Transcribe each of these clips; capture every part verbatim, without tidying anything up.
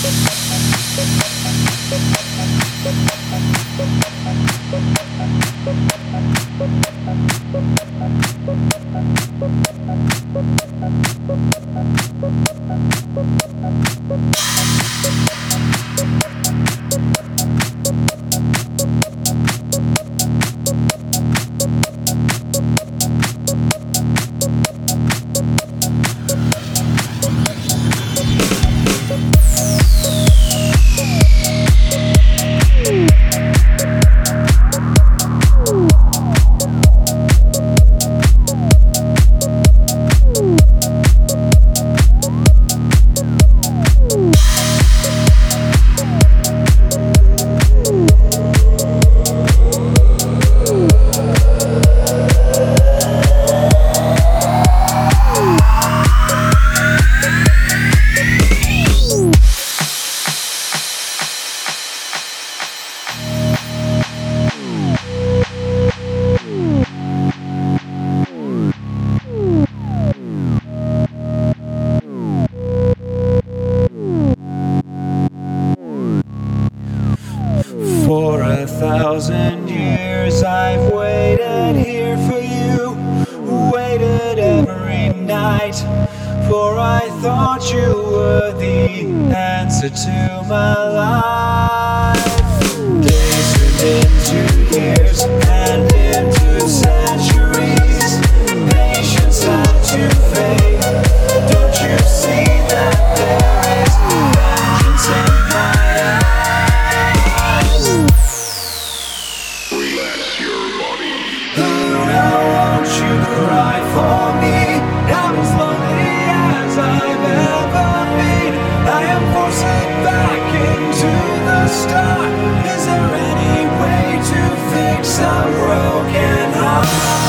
thousand years I've waited here for you, waited every night, for I thought you were the answer to my life. Days turned into years and into centuries, patience had to fade. Don't you see that there is vengeance in my eyes? Relax your body. Oh, now won't you cry for me? I'm as lonely as I've ever been. I am forced back into the start. Is there any way to fix a broken heart?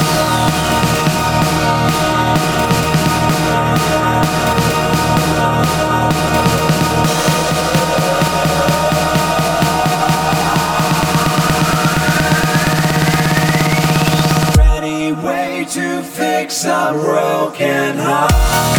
Any way to fix a broken heart?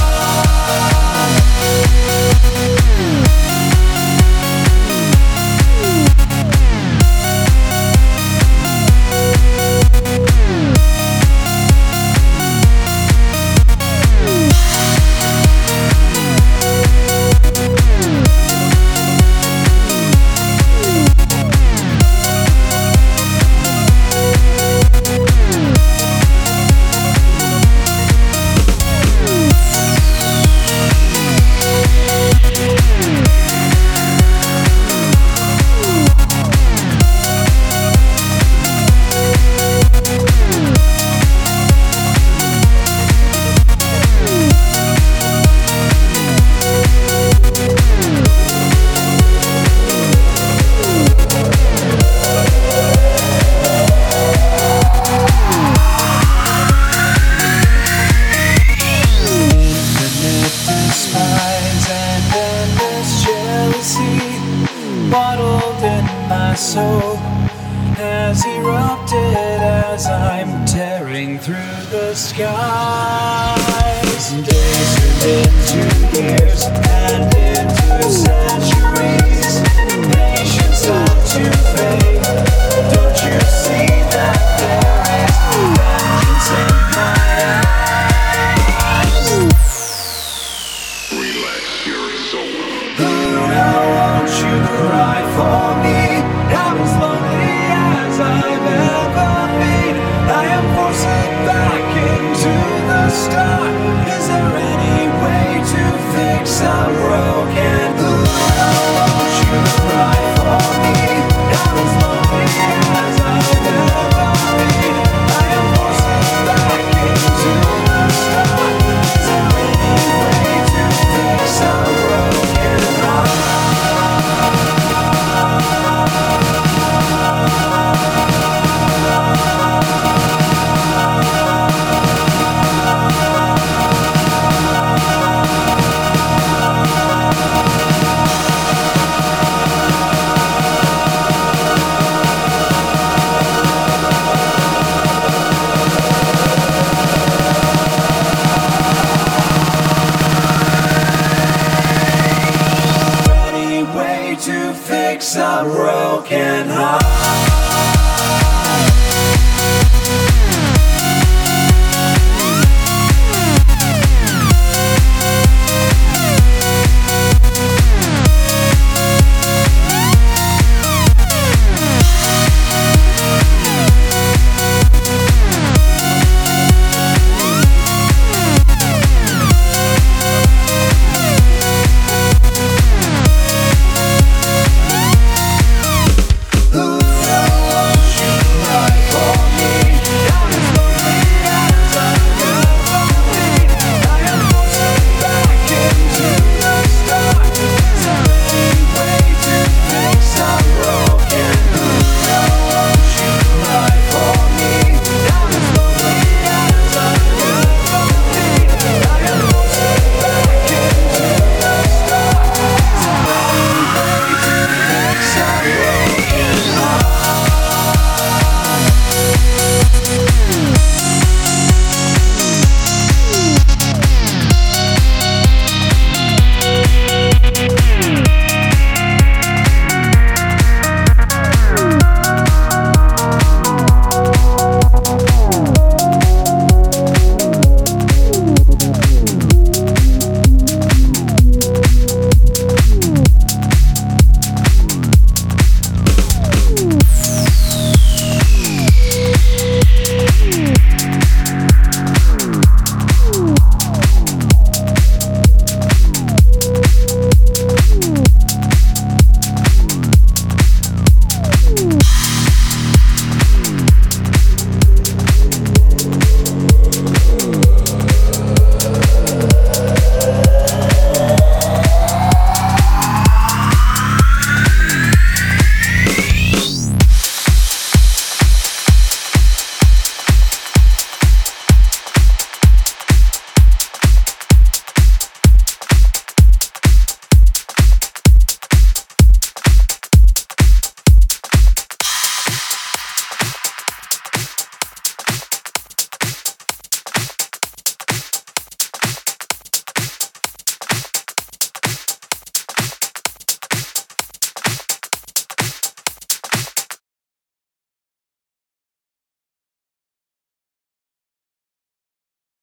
Bottled in my soul has erupted as I'm tearing through the skies. Days turned into years and into centuries. Patience had to fade. Don't you see that there is vengeance in my eyes? Relax your soul. Oh, now won't you cry for me? I'm as lonely as I've ever been. I am forced back into the start. Is there any way to fix a broken heart? Oh, won't you cry for me? I'm as lonely as I've ever been. I am forced back into the start. Is there any way to fix a broken heart? Oh, to fix a broken heart.